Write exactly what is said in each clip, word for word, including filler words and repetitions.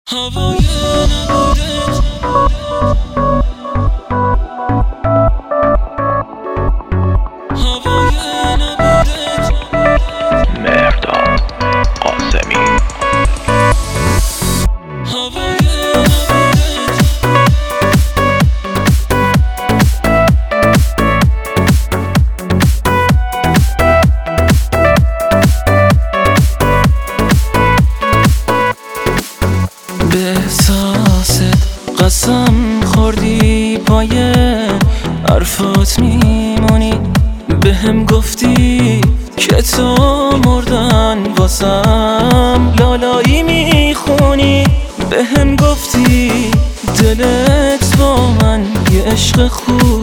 هوای نبودت هوای نبودت مهرداد قاسمی هوای نبودت به احساست قسم خوردی پای حرفات میمونی به هم گفتی که تو مردن واسم لالایی میخونی به هم گفتی دلت با من یه عشق خوب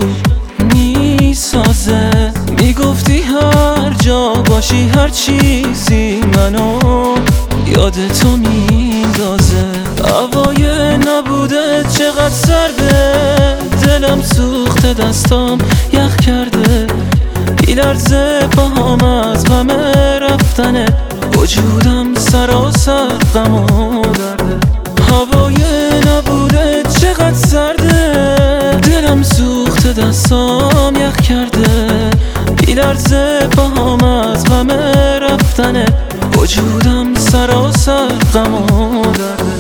میسازه میگفتی هر جا باشی هر چیزی منو یاد تو میندازه هوای نبوده چقدر سرده دلم سوخته دستام یخ کرده بیلرزه پاهام از غم رفتنه وجودم سراسر غم و درده هوای نبوده چقدر سرده دلم سوخته دستام یخ کرده بیلرزه پاهام از غم رفتنه وجودم سراسر غم و درده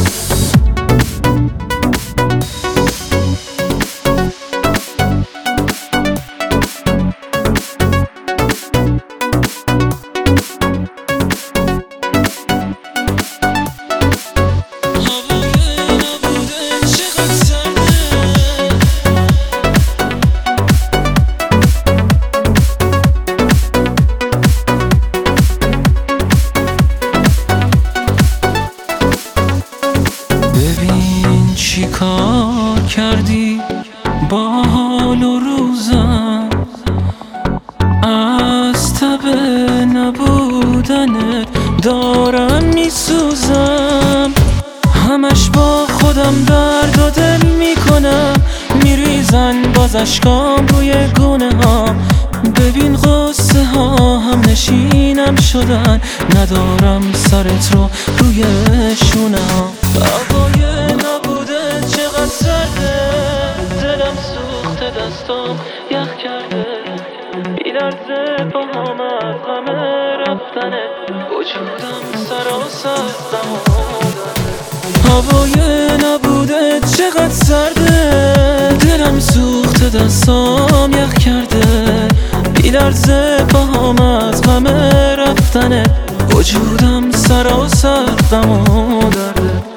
ببین چی کار کردی با حال و روزم از تب نبودنت دارم میسوزم همش با خودم درد و دل میکنم میریزن باز اشکام روی گونه ها ببین غصه ها هم نشینم شدن ندارم سرت رو روی شونه ها هوای نبوده چقدر سرده دلم سوخته دستام یخ کرده بیلرزه پاهام از غم رفتنه وجودم سراسر غم و درده هوای نبوده چقدر سرده دلم سوخته دستام یخ کرده بیلرزه پاهام از غم رفتنه وجودم سراسر غم و درده